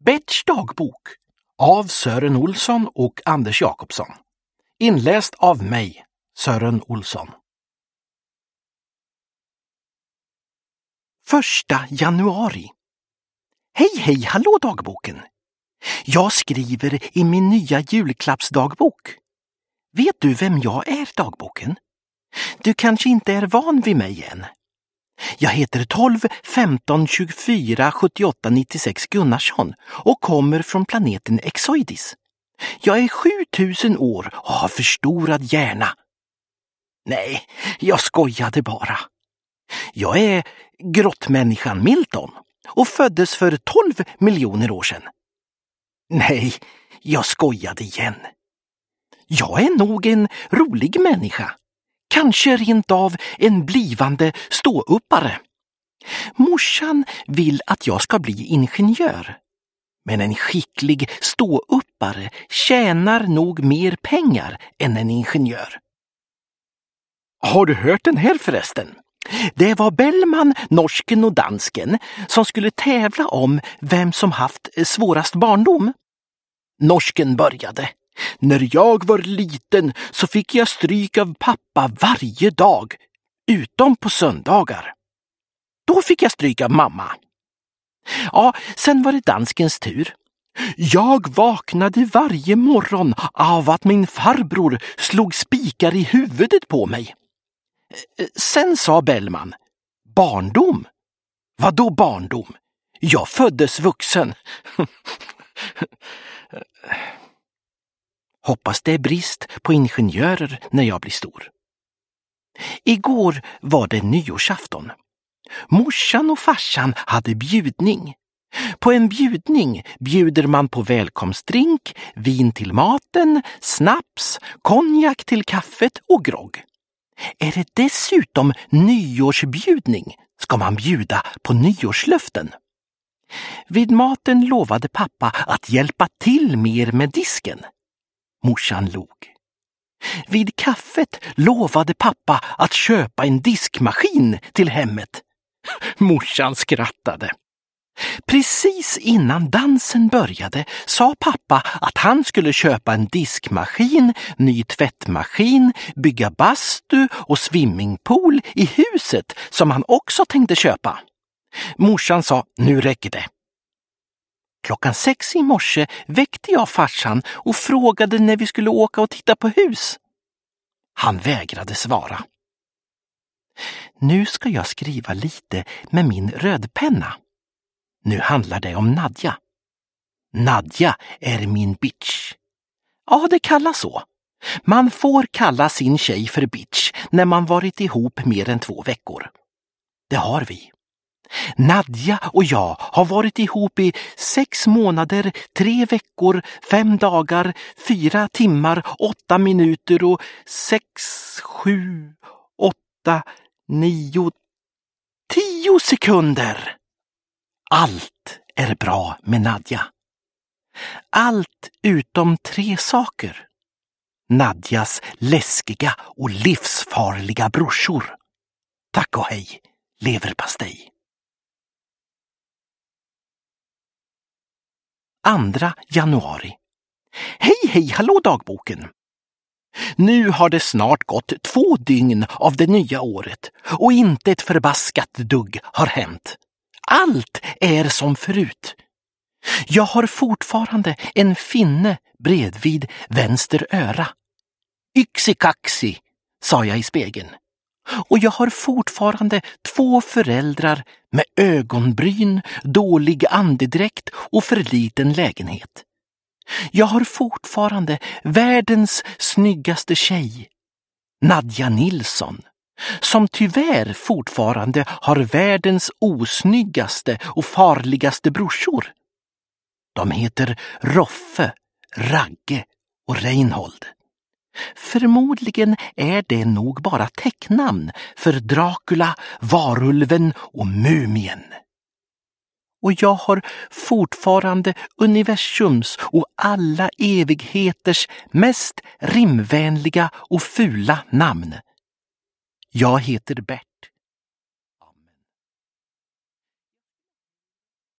Berts dagbok av Sören Olsson och Anders Jakobsson. Inläst av mig, Sören Olsson. 1 januari. Hej, hallå dagboken! Jag skriver i min nya julklappsdagbok. Vet du vem jag är, dagboken? Du kanske inte är van vid mig än. Jag heter 12 15 24 78 96 Gunnarsson och kommer från planeten Exoidis. Jag är 7000 år och har förstorad hjärna. Nej, jag skojade bara. Jag är grottmänniskan Milton och föddes för 12 miljoner år sedan. Nej, jag skojade igen. Jag är nog en rolig människa. Kanske rent av en blivande ståuppare. Morsan vill att jag ska bli ingenjör. Men en skicklig ståuppare tjänar nog mer pengar än en ingenjör. Har du hört den här förresten? Det var Bellman, norsken och dansken som skulle tävla om vem som haft svårast barndom. Norsken började. När jag var liten så fick jag stryk av pappa varje dag, utom på söndagar. Då fick jag stryk av mamma. Ja, sen var det danskens tur. Jag vaknade varje morgon av att min farbror slog spikar i huvudet på mig. Sen sa Bellman, barndom? Vadå barndom? Jag föddes vuxen. Hoppas det är brist på ingenjörer när jag blir stor. Igår var det nyårsafton. Morsan och farsan hade bjudning. På en bjudning bjuder man på välkomstdrink, vin till maten, snaps, konjak till kaffet och grogg. Är det dessutom nyårsbjudning ska man bjuda på nyårslöften. Vid maten lovade pappa att hjälpa till mer med disken. Morsan log. Vid kaffet lovade pappa att köpa en diskmaskin till hemmet. Morsan skrattade. Precis innan dansen började sa pappa att han skulle köpa en diskmaskin, ny tvättmaskin, bygga bastu och swimmingpool i huset som han också tänkte köpa. Morsan sa, nu räcker det. 6:00 i morse väckte jag farsan och frågade när vi skulle åka och titta på hus. Han vägrade svara. Nu ska jag skriva lite med min rödpenna. Nu handlar det om Nadja. Nadja är min bitch. Ja, det kallas så. Man får kalla sin tjej för bitch när man varit ihop mer än 2 veckor. Det har vi. Nadja och jag har varit ihop i 6 månader, 3 veckor, 5 dagar, 4 timmar, 8 minuter och 6, 7, 8, 9, 10 sekunder. Allt är bra med Nadja. Allt utom 3 saker. Nadjas läskiga och livsfarliga brorsor. Tack och hej, leverpastej. 2 januari. Hej, hallå dagboken! Nu har det snart gått 2 dygn av det nya året och inte ett förbaskat dugg har hänt. Allt är som förut. Jag har fortfarande en finne bredvid vänster öra. Yxikaxi, sa jag i spegeln. Och jag har fortfarande 2 föräldrar med ögonbryn, dålig andedräkt och för liten lägenhet. Jag har fortfarande världens snyggaste tjej, Nadja Nilsson, som tyvärr fortfarande har världens osnyggaste och farligaste brorsor. De heter Roffe, Ragge och Reinhold. Förmodligen är det nog bara täcknamn för Dracula, Varulven och Mumien. Och jag har fortfarande universums och alla evigheters mest rimvänliga och fula namn. Jag heter Bert.